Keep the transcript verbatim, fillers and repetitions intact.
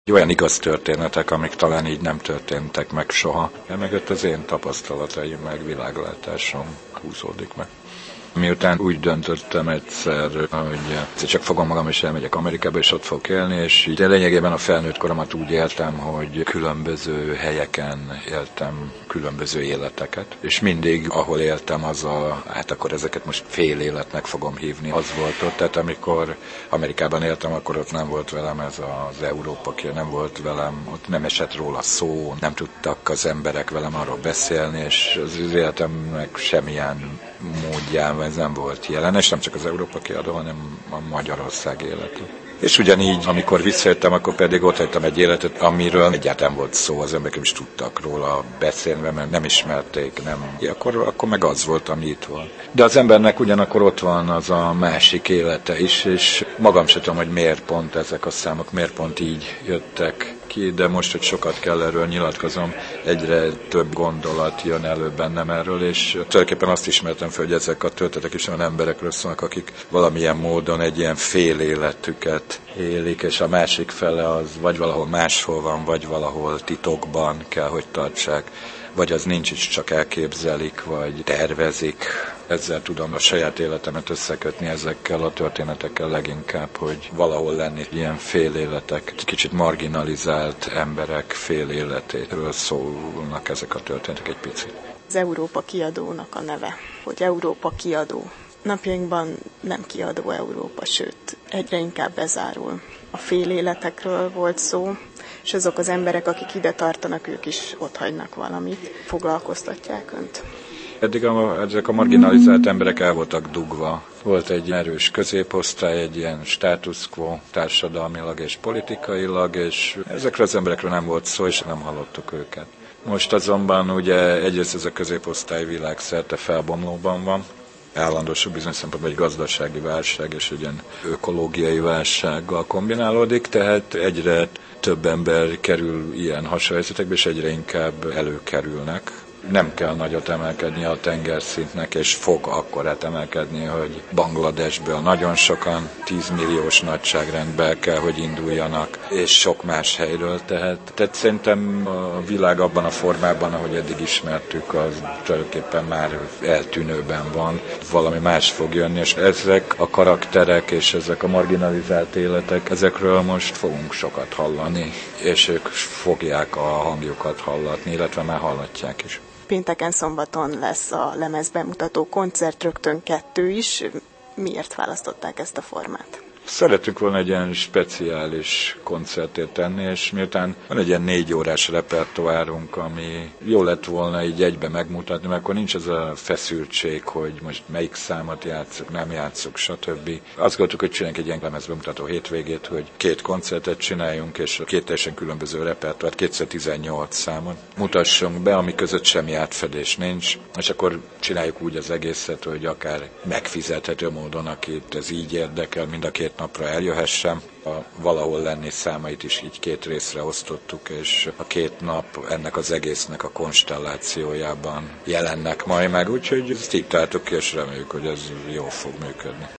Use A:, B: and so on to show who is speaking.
A: Olyan igaz történetek, amik talán így nem történtek meg soha. Emögött az én tapasztalataim, meg világlátásom húzódik meg. Miután úgy döntöttem egyszer, hogy csak fogom magam és elmegyek Amerikába, és ott fogok élni, és így lényegében a felnőtt koromat úgy éltem, hogy különböző helyeken éltem különböző életeket, és mindig, ahol éltem, az a, hát akkor ezeket most fél életnek fogom hívni, az volt ott. Tehát amikor Amerikában éltem, akkor ott nem volt velem ez az Európa, nem volt velem, ott nem esett róla szó, nem tudtak az emberek velem arról beszélni, és az életemnek semmilyen módján ez nem volt jelen, és nem csak az Európa Kiadó, hanem a Magyarország élete. És ugyanígy, amikor visszajöttem, akkor pedig ott hagytam egy életet, amiről egyáltalán volt szó, az emberek is tudtak róla beszélni, mert nem ismerték, nem. Akkor, akkor meg az volt, ami itt van. De az embernek ugyanakkor ott van az a másik élete is, és magam sem tudom, hogy miért pont ezek a számok, miért pont így jöttek ki, de most, hogy sokat kell erről nyilatkozom, egyre több gondolat jön elő bennem erről, és tulajdonképpen azt ismertem fel, hogy ezek a történetek is olyan emberekről szólnak, akik valamilyen módon egy ilyen fél életüket élik, és a másik fele az vagy valahol máshol van, vagy valahol titokban kell, hogy tartsák, vagy az nincs is, csak elképzelik, vagy tervezik. Ezzel tudom a saját életemet összekötni ezekkel a történetekkel leginkább, hogy valahol lenni ilyen fél életek, kicsit marginalizált emberek fél életéről szólnak ezek a történetek egy picit.
B: Az Európa Kiadónak a neve, hogy Európa Kiadó. Napjainkban nem kiadó Európa, sőt, egyre inkább bezárul. A fél életekről volt szó, és azok az emberek, akik ide tartanak, ők is otthagynak valamit, foglalkoztatják önt.
A: Eddig a, ezek a marginalizált emberek el voltak dugva. Volt egy erős középosztály, egy ilyen status quo társadalmilag és politikailag, és ezekről az emberekről nem volt szó, és nem hallottuk őket. Most azonban ugye egyrészt ez a középosztály világszerte felbomlóban van, állandósul bizonyos szempontból egy gazdasági válság és egy ilyen ökológiai válsággal kombinálódik, tehát egyre több ember kerül ilyen hasonlóhelyzetekbe, és egyre inkább előkerülnek. Nem kell nagyot emelkedni a tengerszintnek, és fog akkorát emelkedni, hogy Bangladesből nagyon sokan, tízmilliós nagyságrendben kell, hogy induljanak, és sok más helyről. Tehát, tehát szerintem a világ abban a formában, ahogy eddig ismertük, az tulajdonképpen már eltűnőben van. Valami más fog jönni, és ezek a karakterek és ezek a marginalizált életek, ezekről most fogunk sokat hallani, és ők fogják a hangjukat hallatni, illetve már hallatják is.
B: Pénteken, szombaton lesz a lemezbemutató koncert, rögtön kettő is. Miért választották ezt a formát?
A: Szeretünk volna egy ilyen speciális koncertét tenni, és miután van egy ilyen négy órás repertoárunk, ami jó lett volna így egybe megmutatni, mert akkor nincs az a feszültség, hogy most melyik számot játszuk, nem játszuk, stb. Azt gondoltuk, hogy csináljunk egy ilyen lemezbemutató hétvégét, hogy két koncertet csináljunk, és két teljesen különböző repertoárt, kétszáztizennyolc számot mutassunk be, ami között semmi átfedés nincs, és akkor csináljuk úgy az egészet, hogy akár megfizethető módon, akit ez így érdekel, mind a két napra eljöhessem. A valahol lenni számait is így két részre osztottuk, és a két nap ennek az egésznek a konstellációjában jelennek majd meg, úgyhogy ezt így találtuk ki, és reméljük, hogy ez jól fog működni.